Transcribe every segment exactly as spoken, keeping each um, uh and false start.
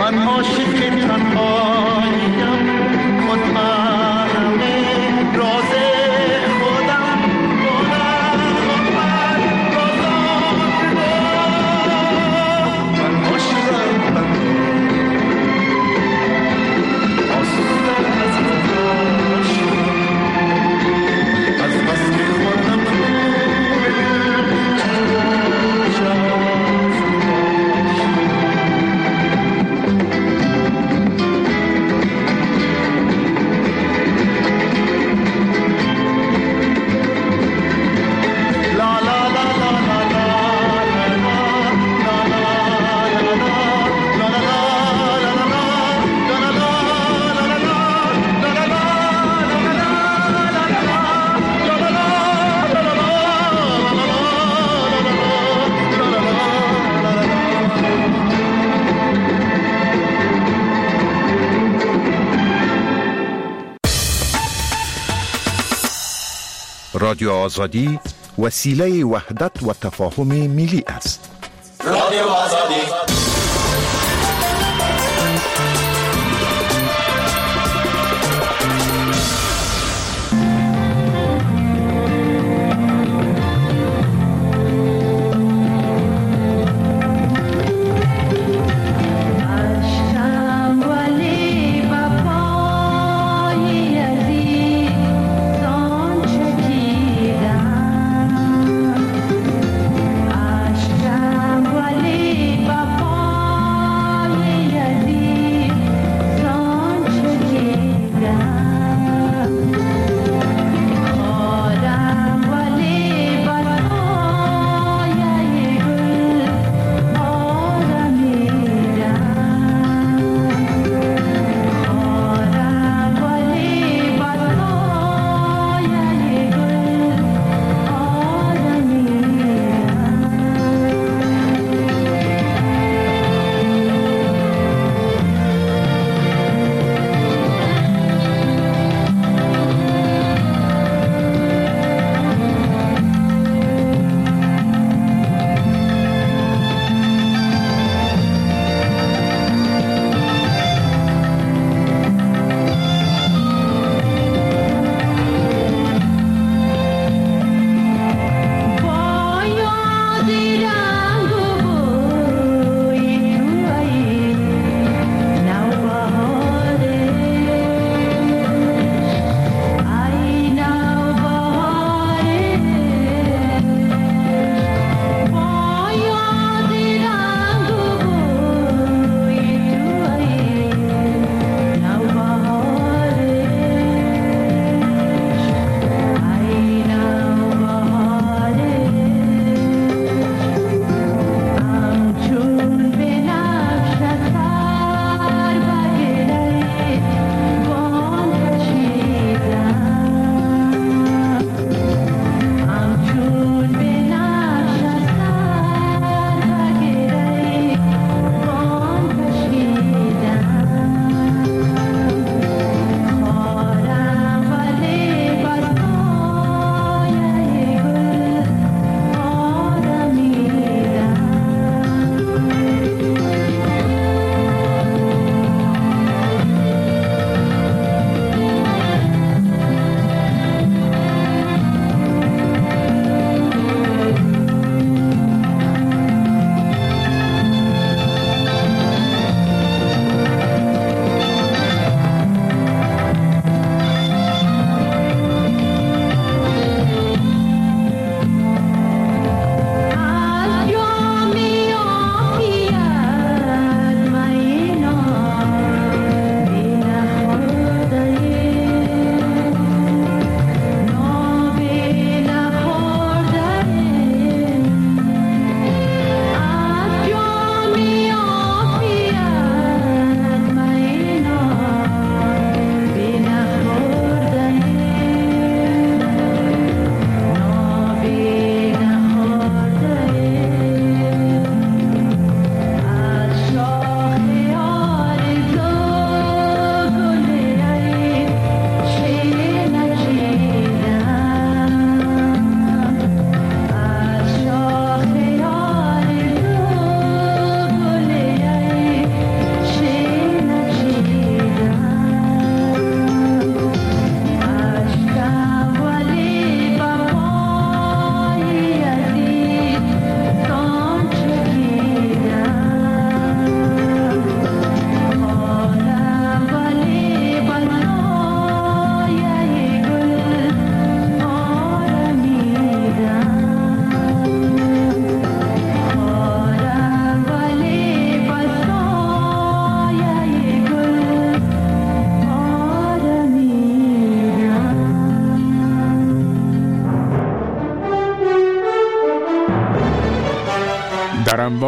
من عاشق تنهاییم، خود محرم راز خودم، بارم من رازان من عاشقم آسودم از خودش از بس که خودم رادیو آزادی وسیله وحدت و تفاهم ملی است. رادیو آزادی Bye.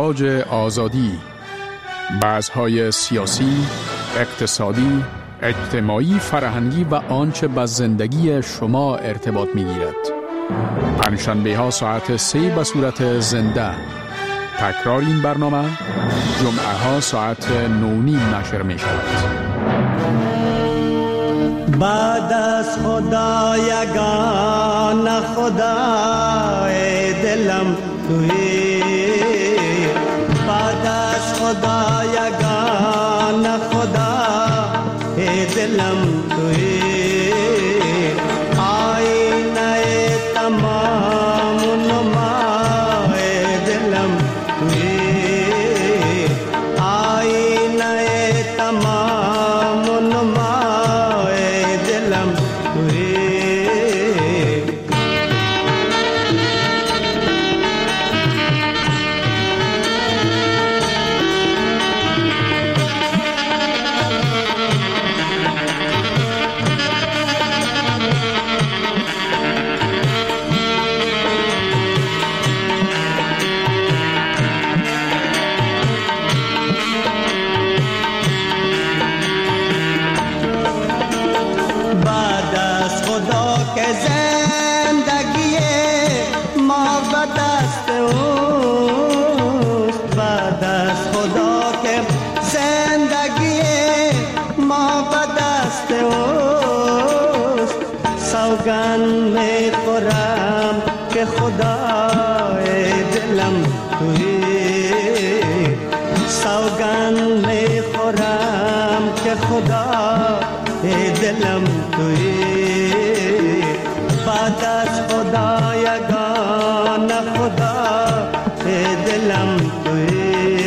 تاراج آزادی. بحث‌های سیاسی، اقتصادی، اجتماعی، فرهنگی و آنچه با زندگی شما ارتباط می‌گیرد. پنجشنبه ها ساعت سه به صورت زنده. تکرار این برنامه جمعه ها ساعت نو نیم نشر می شود. بعد از خدا یگان خدای دلم تویی، بعد از خدا یگان خدای دلم تویی، آینه تمام نمای دلم تویی، آینه تمام نمای دلم تویی. سوگن می خورم که خدای دلم تویی، سوگن می خورم که خدای دلم تویی، بعد از خدا یگان خدای دلم تویی.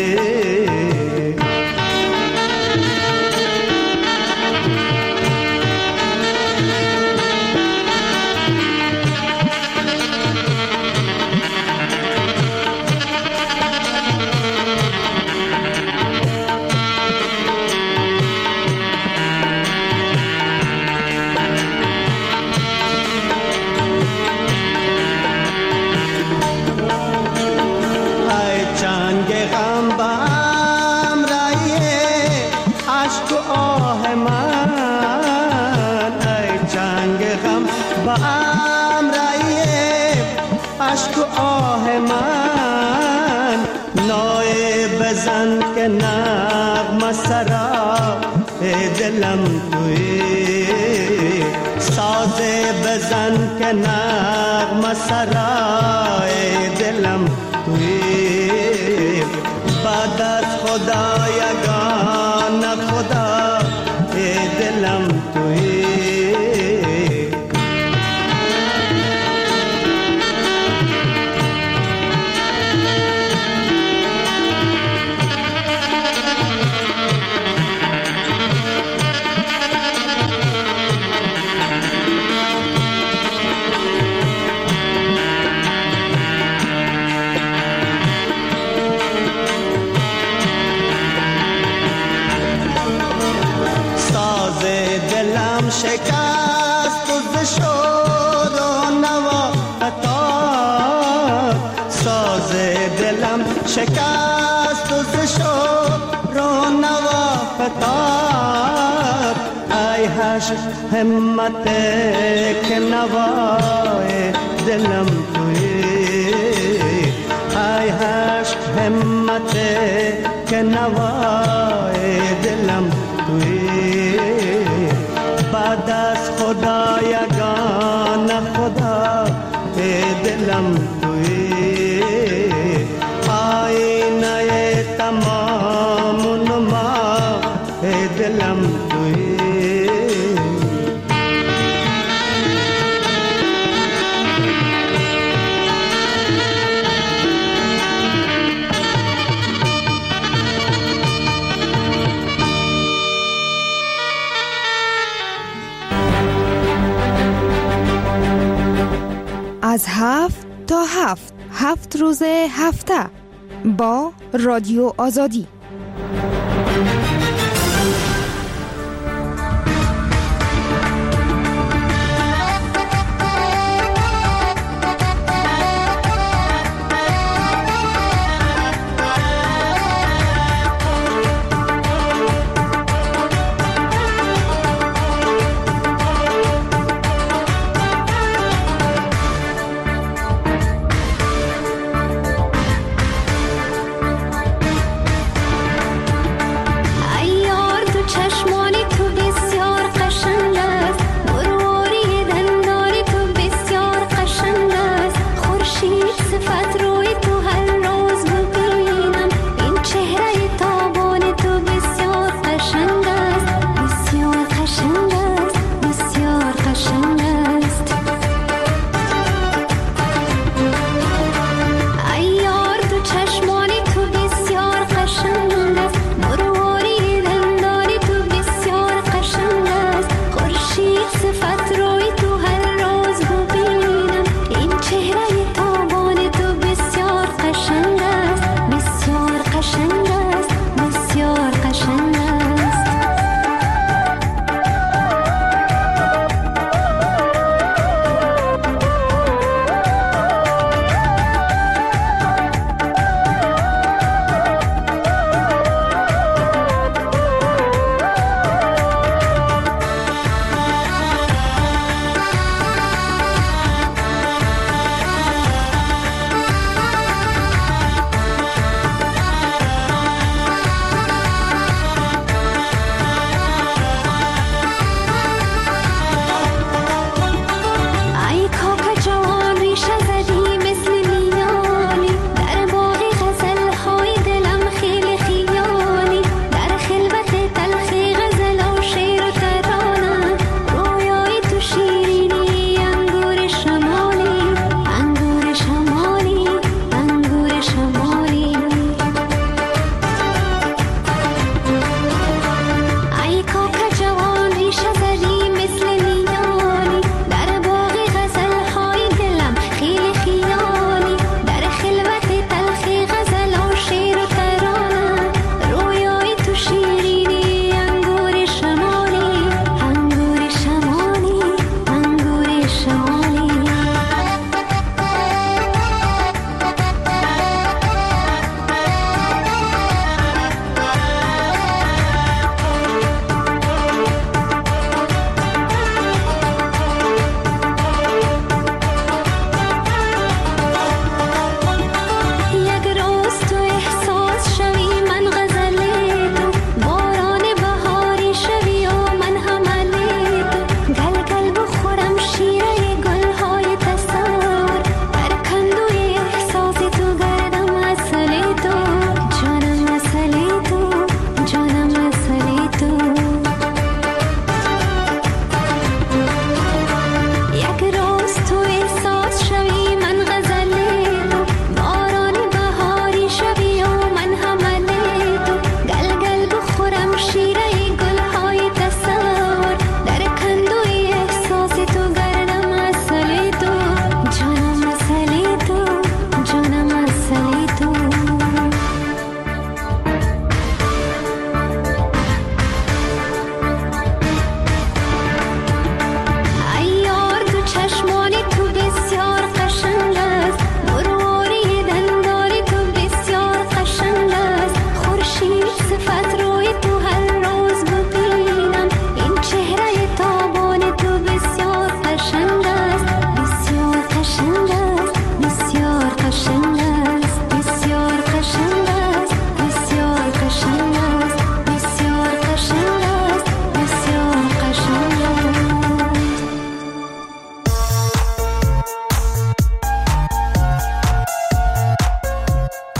عشق و آه من نای بزن که نغمه سرا دلم تویی، ساز بزن که نغمه سرا دلم تویی، بعد از خدا یگان خدا دلم تویی. شکست و شد و نوا فتاد، ساز دلم شکست و شد و نوا فتاد، ای هش همت که نوای دلم تویی، ای هش همت که نوای دلم تویی، بعد از خدا یگان خدا دلم تویی، آینه تمام نما دلم تویی. از هفت تا هفت هفت روز هفته با رادیو آزادی.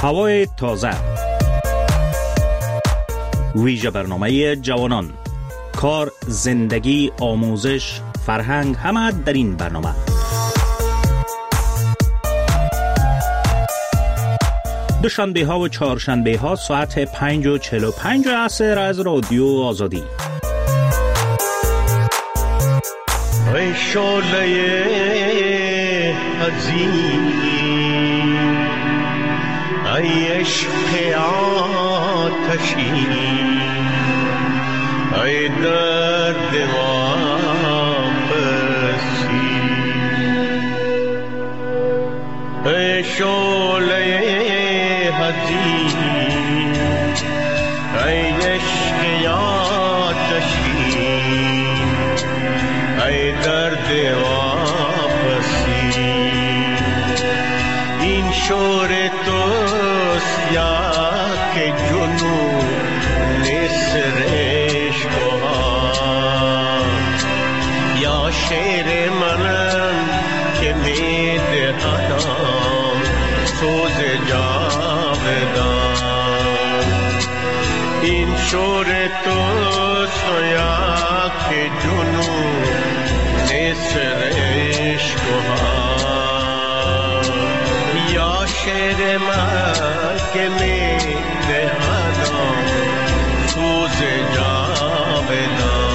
هوای تازه، ویژه برنامه جوانان، کار، زندگی، آموزش، فرهنگ، همه در این برنامه. دوشنبه ها و چهارشنبه ها ساعت پنج و چهل و پنج عصر از رادیو آزادی. ای شعله عظیم، ای عشق آتشی، ای درد واپسی، ای شعله عظیم، ای عشق آتشی، ای درد واپسی. این شور توست یا که جنون نسرش بها، یا شعر منم که می دهدم سوز جاودان. این شور توست یا که جنون نسرش بها، یا شعر من که می دهدم سوز جاودان.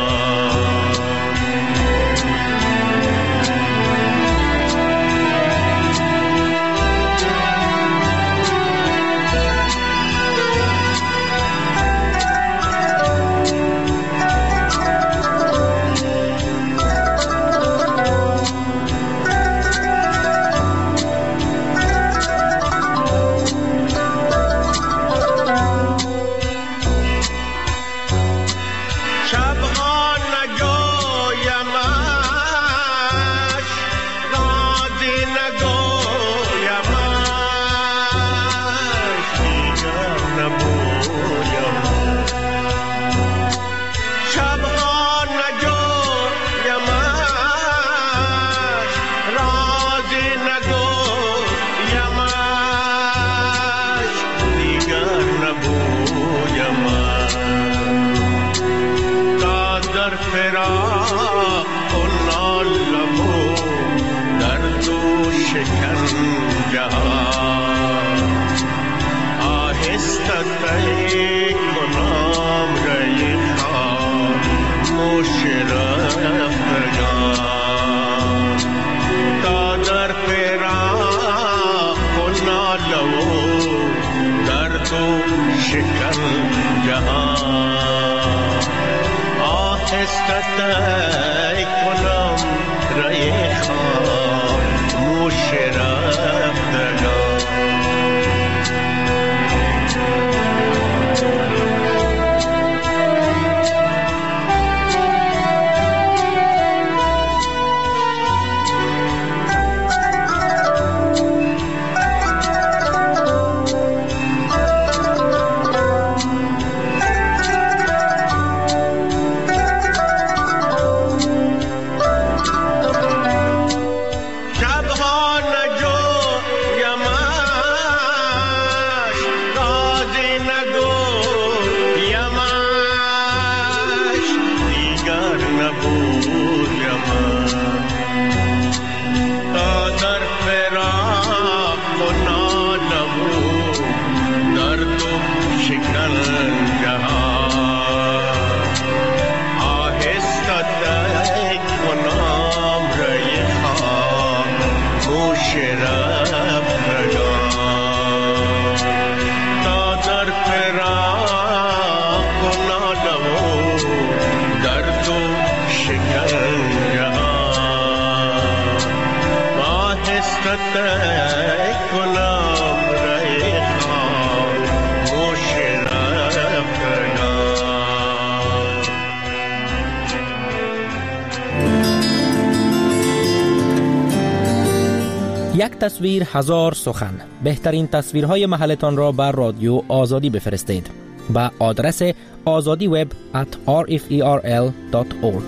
یک تصویر هزار سخن. بهترین تصویرهای محلتان را بر رادیو آزادی بفرستید با آدرس آزادی وب ات آر اف ای آر ال دات اورگ.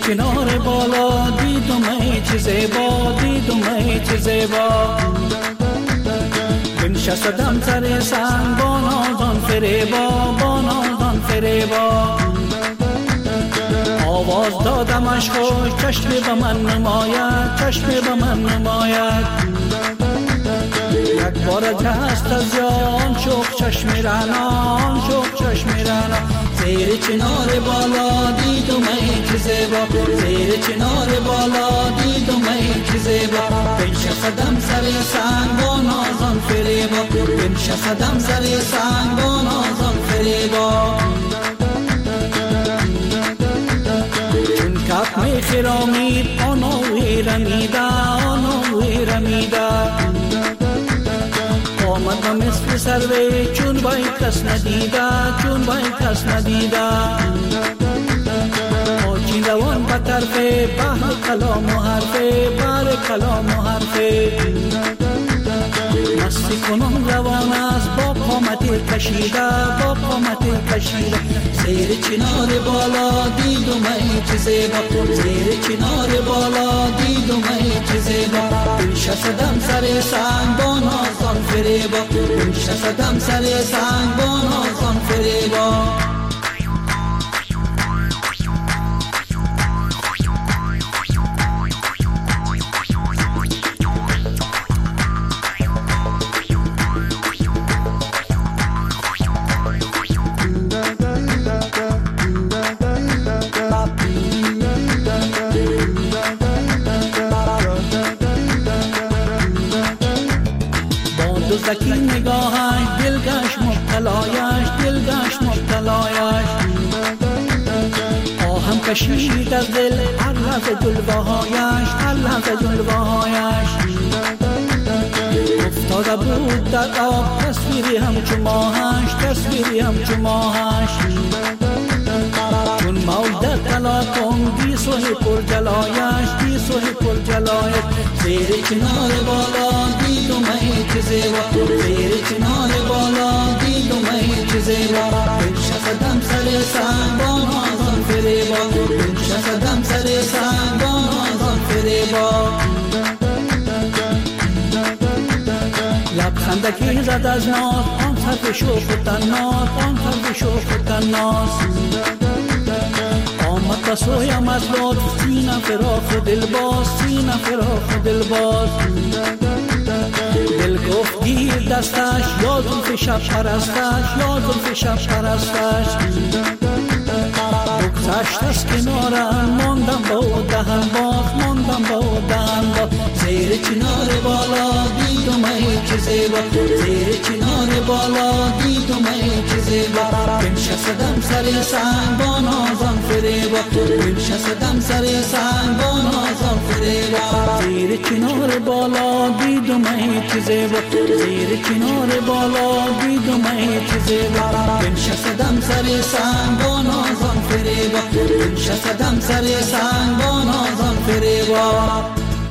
کنار بالا دیدم ای چه زیبا، دیدم ای چه زیبا. بنشستم سر سنگ با نازان فریبا، با نازان فریبا. آواز دادمش خوش چشم به من نماید، چشم به من نماید. یک بار جست از یان شوق چشم رنان، شوق چشم رنان. زیر چنار بالا دیدم ای چه زیبا، زیر چنار بالا دیدم ای چه زیبا. بنشستم سر سنگ با نازان فریبا، بنشستم سر سنگ با نازان فریبا. چون کف می خرامید آنوی رمیده، آنوی رمیده. آمدم مثل سروی چون بای کس ندیده، چون بای کس ندیده. آچین روان به طرف بحر کلام و حرفه، بحر کلام و حرفه. مستی کنم روان است با قامت کشیده، با قامت کشیده. زیر چنار بالا دیدم ای چه زیبا، زیر چنار بالا دیدم ای چه زیبا. بنشستم سر سنگ با نازان فریبا، بنشستم سر سنگ با نازان فریبا. دزدکی نگاهش دلگش مبتلایش، دلگش مبتلایش. آهم کشید از دل هر لحظه جلوهایش، هر لحظه جلوهایش. افتاده بود در آب تصویری همچو ماهش، تصویری همچو ماهش. چون موج در تلاطم گیسوی پر جلایش، گیسوی پر جلایش. زیر چنار بالا دیدم ای چه زیبا، زیر چنار بالا دیدم ای چه زیبا. بنشستم سر سنگ با نازان فریبا، بنشستم سر سنگ با نازان فریبا. لبخندکی زد از ناز آن طرف شوخ و طناز، آن طرف شوخ و طناز. آمد بسویم از لطف سینه فراخ و دلباز، سینه فراخ و دلباز. دل گفت گیر دستش یا زلف شب پرستش، یا زلف شب پرستش. بگذشت از کنارم ماندم با دهن باز، ماندم با دهن باز. زیر چنار بالا دیدم ای چه زیبا، زیر چنار بالا دیدم ای چه زیبا. بنشستم سر سنگ با نازان فریبا، بنشستم سر سنگ با نازان فریبا. زیر چنار بالا دیدم ای چه زیبا، زیر چنار بالا دیدم ای چه زیبا. بنشستم سر سنگ با نازان فریبا، بنشستم سر سنگ با نازان فریبا.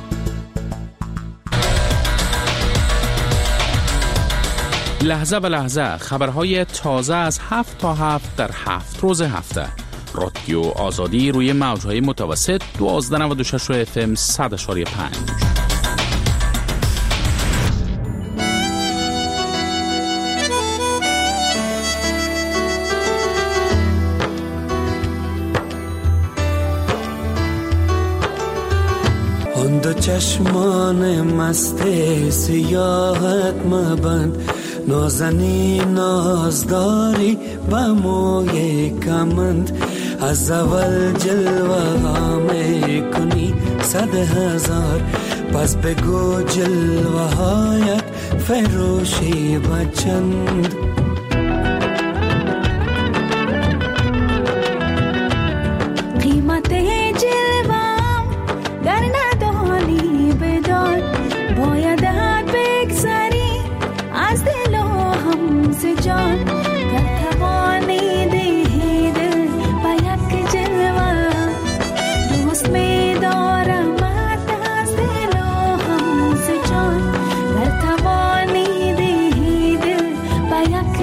لحظه به لحظه خبرهای تازه از هفت تا هفت در هفت روز هفته. رادیو آزادی روی موجهای متوسط دوازده نود و شش اف ام صد اشاری پنج. آن دو چشمان مست سیاحت مبند، نازنی نازداری با موی کمند. از اول جلوه ها می کنی صد هزار، پس بگو جلوه هایت فروشی با چند. قیمت جلوام گر ندانی بدان، باید بگذری از دل و هم جان. گر توانی دهی دل با یک جلوه، دوست می دارم از دل و هم جان. گر توانی دهی دل با یک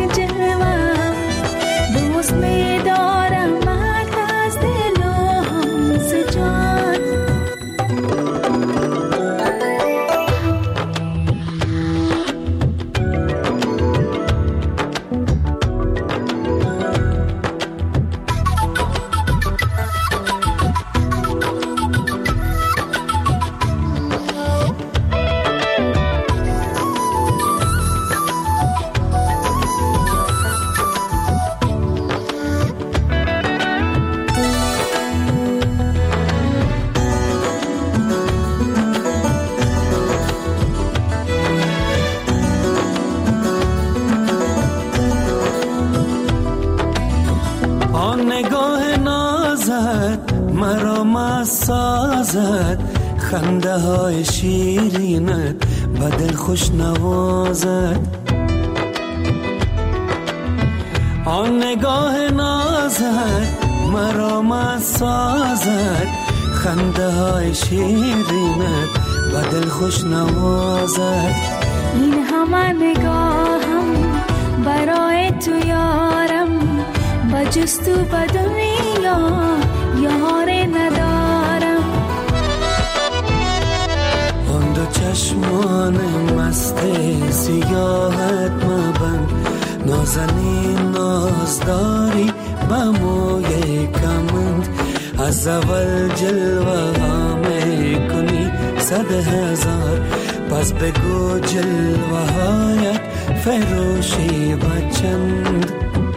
آن نگاه نازت مرا مست سازد، خنده های شیرینت به دل خوش نوازد. آن نگاه نازت مرا مست سازد، خنده های شیرینت به دل خوش نوازد. این همه نگاهم برای تو یارم، با جستو به دنیا یار ندارم. آن دو چشمان مست سیاهت مبند، نازنین نازداری با موی کمند. از اول جلوه ها می کنی صد هزار، پس بگو جلوه هایت فروشی با چند.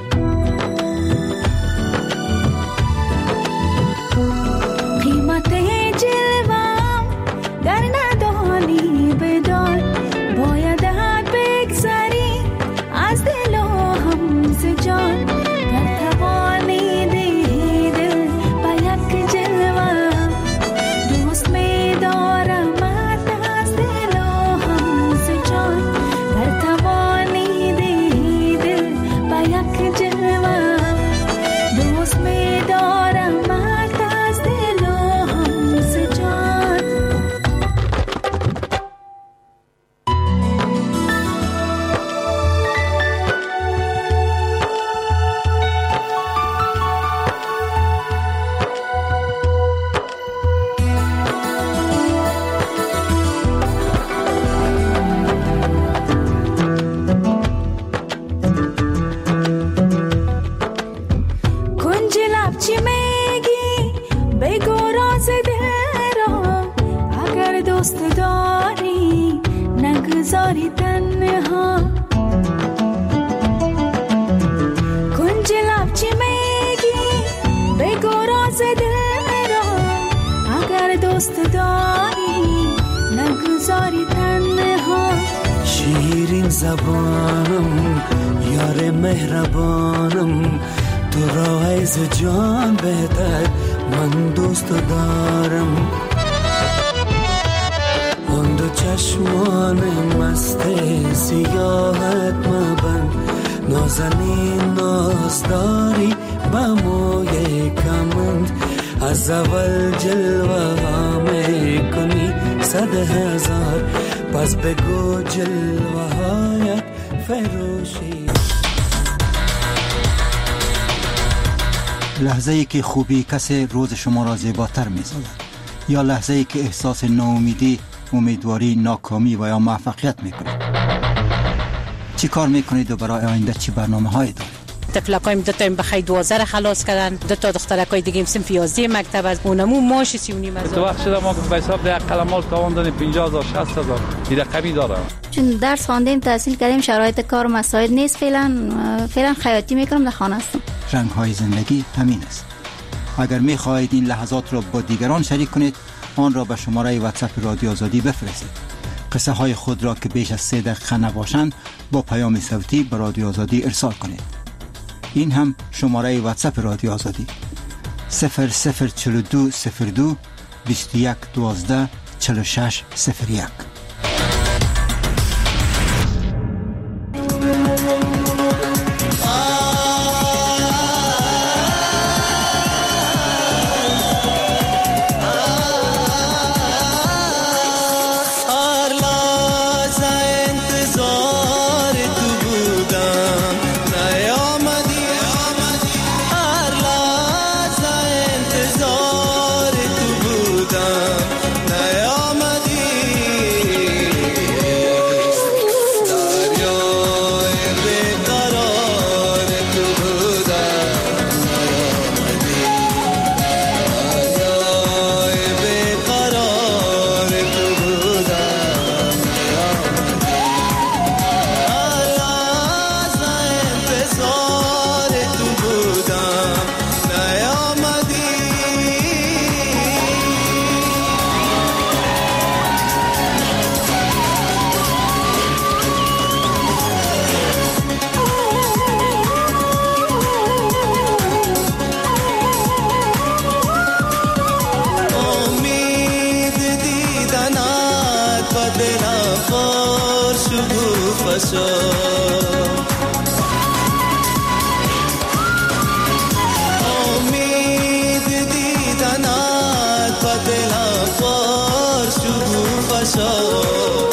قیمت جلوم گر ندانی بدان، باید بگذری از دل و هم ز جان. گر توانی دهی دل با یک جلوم، دوست می دارم از دل و هم ز جان. گر توانی دهی دل با یک جلوم، دوست می دارم از دل و هم ز جان. کنج لب چی میگی بگو راز دل را، اگر دوست داری نگذاری تنها. کنج لب چی میگی بگو راز دل را، اگر دوست داری نگذاری تنها. شیرین زبانم یار مهربانم، تو را از جان بهتر من دوست دارم. آن دو چشمان مست سیاهت مبند، نازنین نازداری با موی کمند. از اول جلوه ها می کنی صد هزار، پس بگو جلوه هایت فروشی. لحظه ای که خوبی کسی روز شما را زیباتر می سازد، یا لحظه ای که احساس ناامیدی، امیدواری، ناکامی و یا موفقیت می کنید. چی کار می کنید و برای آینده چی برنامه هایی دارید؟ طفلکایم دو تا بخی دوازده را خلاص کردن، دو تا دخترکای دیگه صنف یازده مکتب از اونمو ماش سی و نیم هزار. تو وقت شده ما به حساب ده قلمال تاوان دادیم پنجاه هزار شصت هزار این رقمی داره. چون درس خواندیم تحصیل کردیم، شرایط کار مساعد نیست. فعلا فعلا خیاطی میکنم، در خانه هستم. رنگ های زندگی همین است. اگر می خواهید این لحظات را با دیگران شریک کنید، آن را به شماره واتساپ رادیو آزادی بفرستید. قصه های خود را که بیش از سه دقیقه نباشند با پیام صوتی به رادیو آزادی ارسال کنید. این هم شماره واتساپ رادیو آزادی صفر صفر چهل و دو صفر دو بیست و یک دوازده چهل و شش صفر یک. نیامدی باشا امید دیدنت با دلم پر شکوفه باشا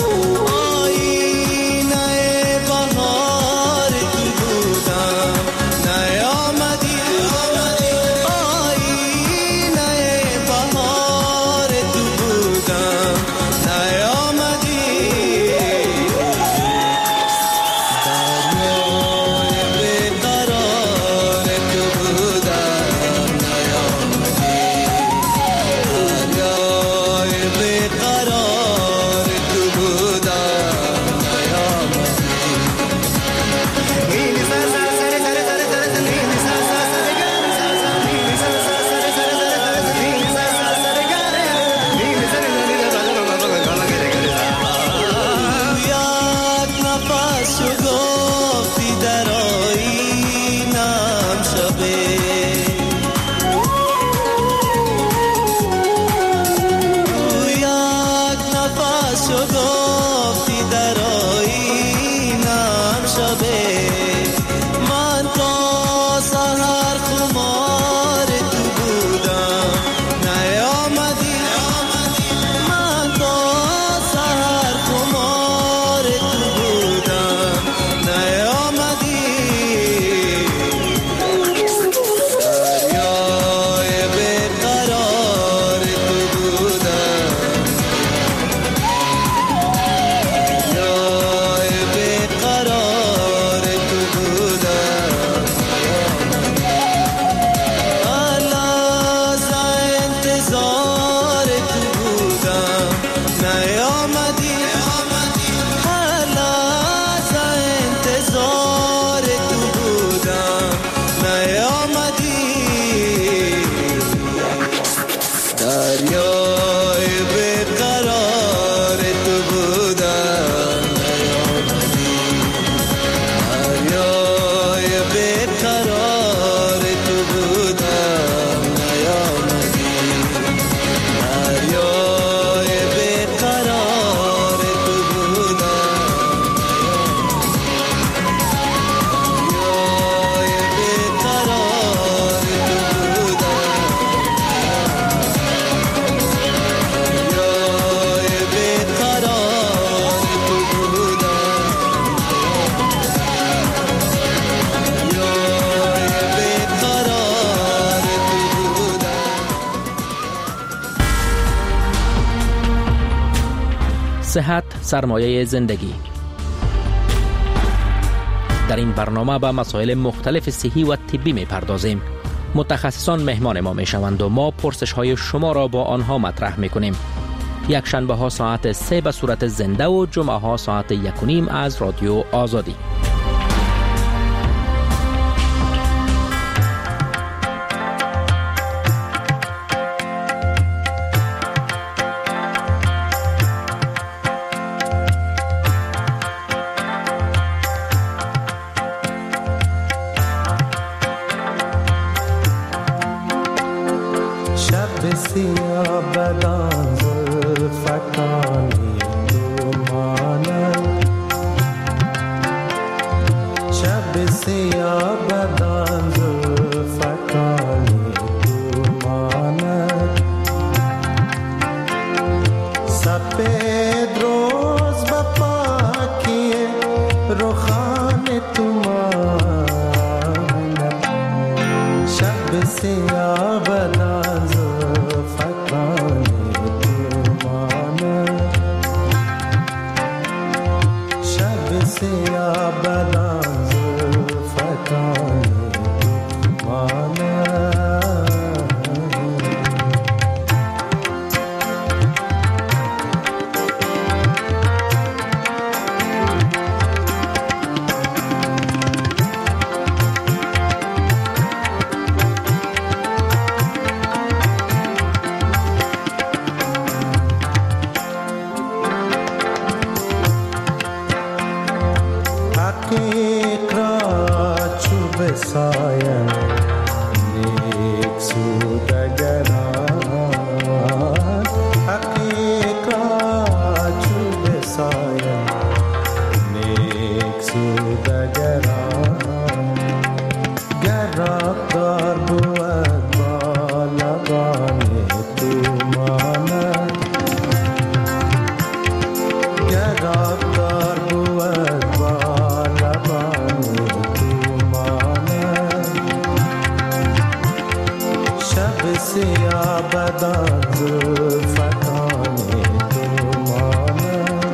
صحت سرمایه زندگی. در این برنامه به مسائل مختلف صحی و طبی می پردازیم. متخصصان مهمان ما می شوند و ما پرسش های شما را با آنها مطرح می کنیم. یک شنبه ها ساعت سه به صورت زنده و جمعه ها ساعت یک و نیم از رادیو آزادی. ابدا زلفتان تو مانم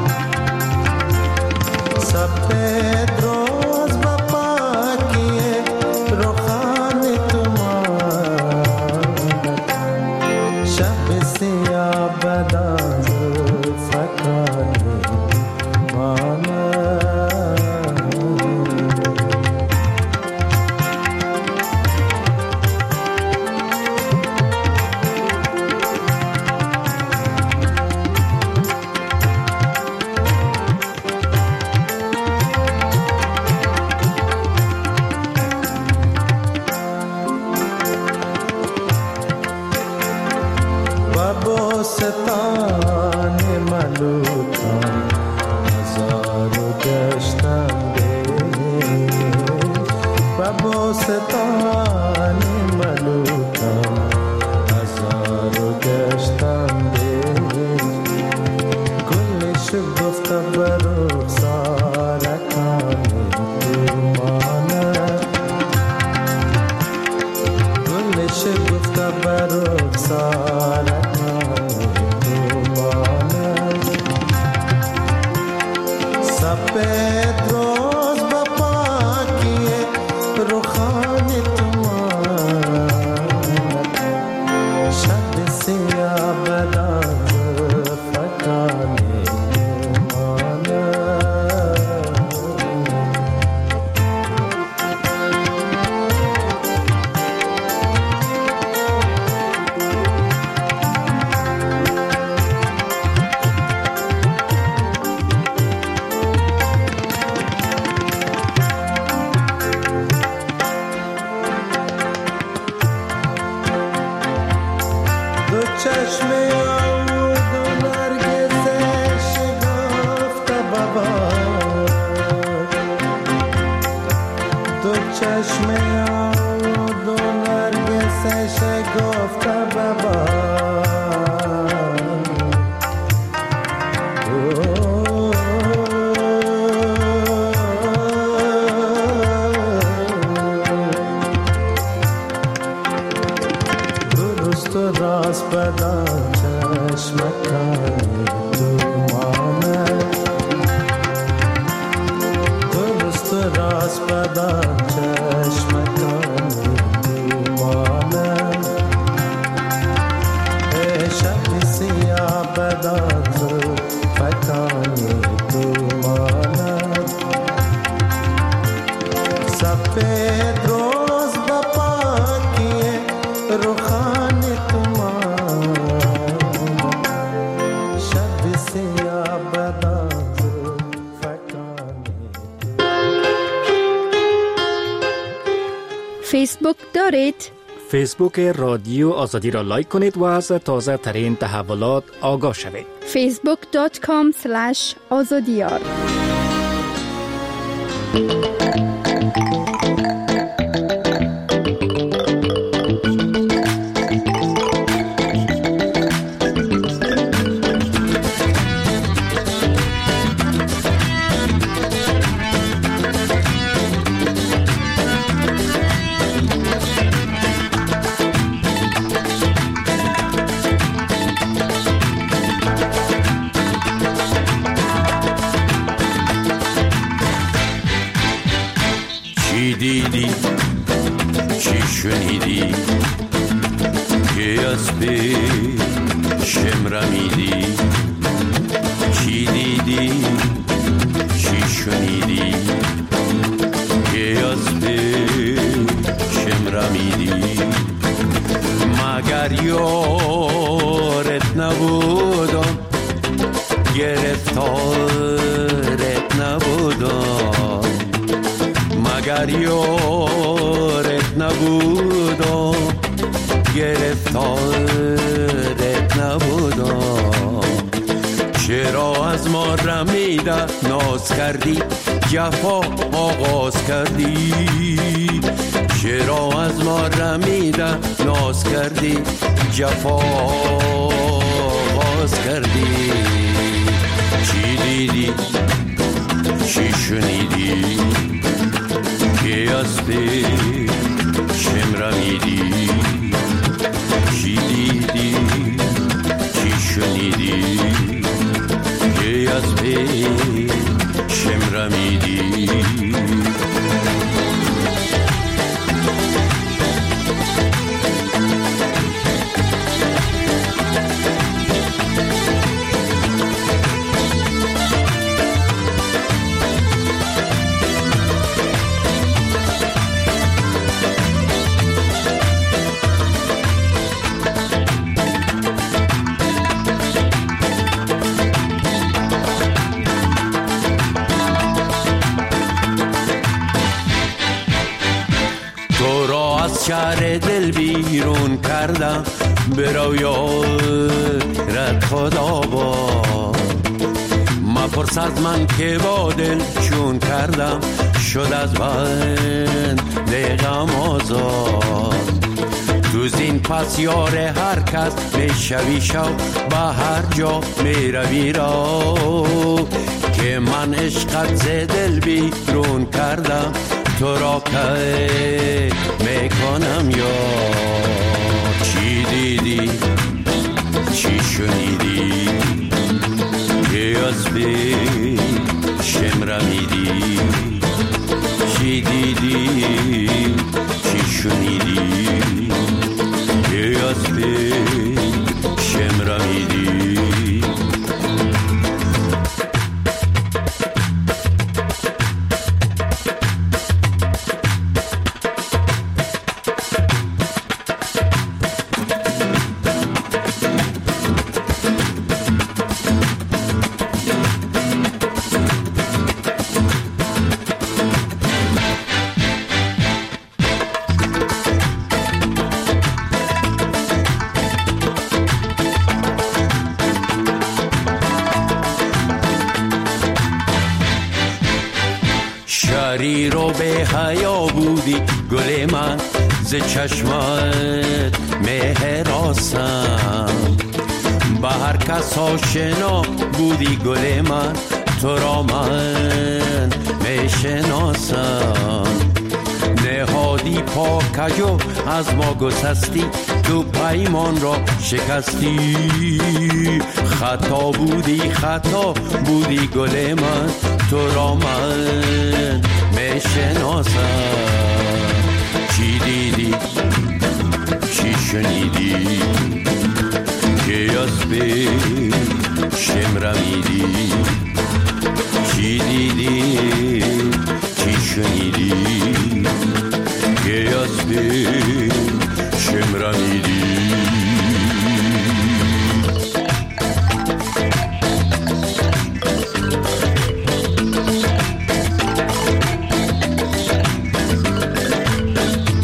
سفید روز با پاکی رخان تو مانم شب سیاه بدان زلفتان مانم ستان ملوکان هزارو گشتم بیش و با ستان ملوکان هزارو گشتم بیش گلش گفت بر رخسارکان تو مانم گلش گفت بر رخسارکان سفید روز با پاکی رخان تو مانم شب سیاه بدان زلفتان تو مانم چشم آود و نرگسش گفت بابا دو چشم آود و نرگسش گفت بابا راست بدان چشمکانی تو مانم درست راست بدان چشمکانی تو مانم شب سیاه بدان زلفتانی تو مانم سفید روز با پاکی رخان تو شب سیاه بدان زلفتانی فیسبوک دارید؟ فیسبوک رادیو آزادی را لایک کنید و از تازه ترین تحولات آگاه شوید. فیسبوک دات کام سلش آزادیار. دیدی چی شنیدی که از پیشم رمیدی چی دیدی چی شنیدی که از پیشم رمیدی مگر یارت نبودم گرفتارت نبودم مگر یارت نبودم گرفتارت نبودم چرا از ما رمیده ناز کردی جفا آغاز کردی چرا از ما رمیده ناز کردی جفا آغاز کردی چی دیدی چی شنیدی که از پیشم رمیدی چی دیدی از شهر دل بیرون کردم به رویارت خدا با مپرس از من که با دل چون کردم شد از بند غم آزاد تو زین پس یار هر کس میشوی شو به هر جا میروی را که من عشقت ز دل بیرون کردم تو را که میکنم یا چی دیدی چی شنیدی که از بی شمرمیدی چی دیدی چی شنیدی که از بی شمرمیدی شری رو به حیا بودی گل من ز چشمت مهراسم به هر کس آشنا بودی گل من تو را من میشناسم نهادی پاکجو از ما گسستی تو پیمان را شکستی خطا بودی خطا بودی گل من تو را من میشناسم چی دیدی چی شنیدی که از بی شمرمیدی چی دیدی چی شنیدی که از بی شمرمیدی